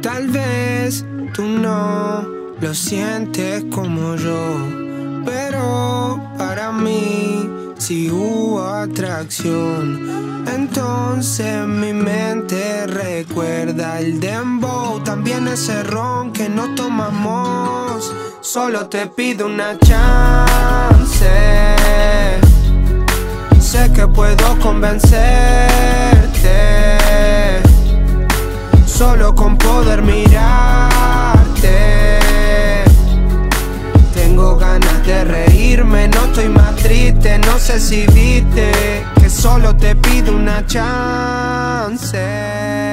Tal vez tú no lo sientes como yo, pero para mí sí hubo atracción. Entonces mi mente recuerda el dembow, también ese ron que no tomamos. Solo te pido una chance, sé que puedo convencerte, solo con poder mirarte. Tengo ganas de reírme, no estoy más triste. No sé si viste que solo te pido una chance.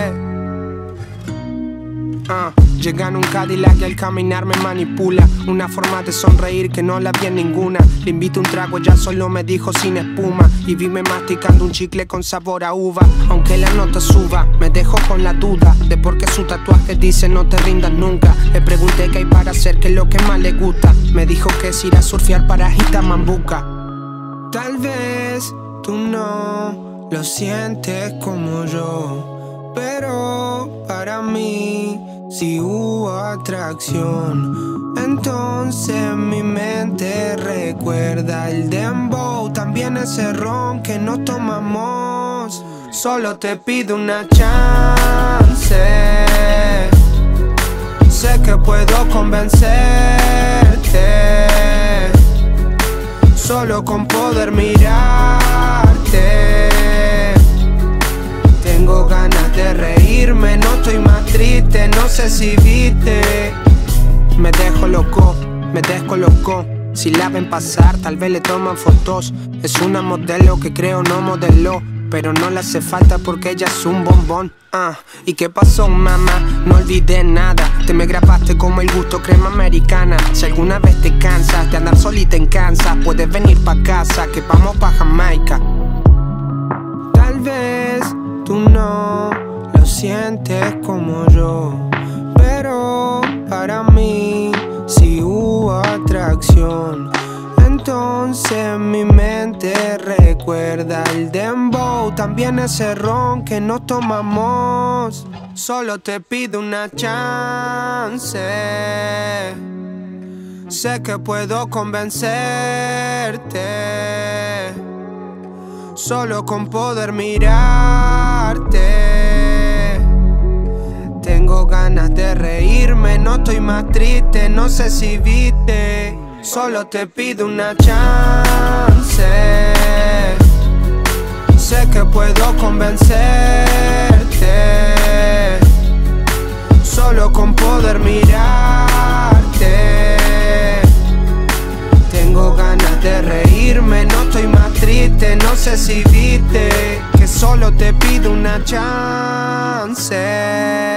Llega en un Cadillac y al caminar me manipula. Una forma de sonreír que no la vi en ninguna. Le invito un trago, ella solo me dijo sin espuma. Y vime masticando un chicle con sabor a uva. Aunque la nota suba, me dejó con la duda de por qué su tatuaje dice no te rindas nunca. Le pregunté qué hay para hacer, qué es lo que más le gusta. Me dijo que es ir a surfear para Jitamambuca. Tal vez tú no lo sientes como yo, pero para mí si hubo atracción. Entonces mi mente recuerda el dembow, también ese ron que no tomamos. Solo te pido una chance, sé que puedo convencerte, solo con poder mirarte. Tengo ganas de reírme, no estoy más triste. No sé si viste, me dejo loco, me descolocó. Si la ven pasar, tal vez le toman fotos. Es una modelo que creo no modeló, pero no le hace falta porque ella es un bombón. ¿Y qué pasó, mamá? No olvidé nada. Te me grabaste como el gusto crema americana. Si alguna vez te cansas de andar solita en Kansas, puedes venir pa' casa, que vamos pa' Jamaica. Tal vez tú no lo sientes como yo, pero para mí sí hubo atracción. Entonces mi mente recuerda el dembow, también ese ron que no tomamos. Solo te pido una chance, sé que puedo convencerte, solo con poder mirarte. Tengo ganas de reírme, no estoy más triste. No sé si viste, solo te pido una chance, sé que puedo convencerte, solo con poder mirarte. Tengo ganas de reírme, no estoy más triste. No sé si viste que solo te pido una chance.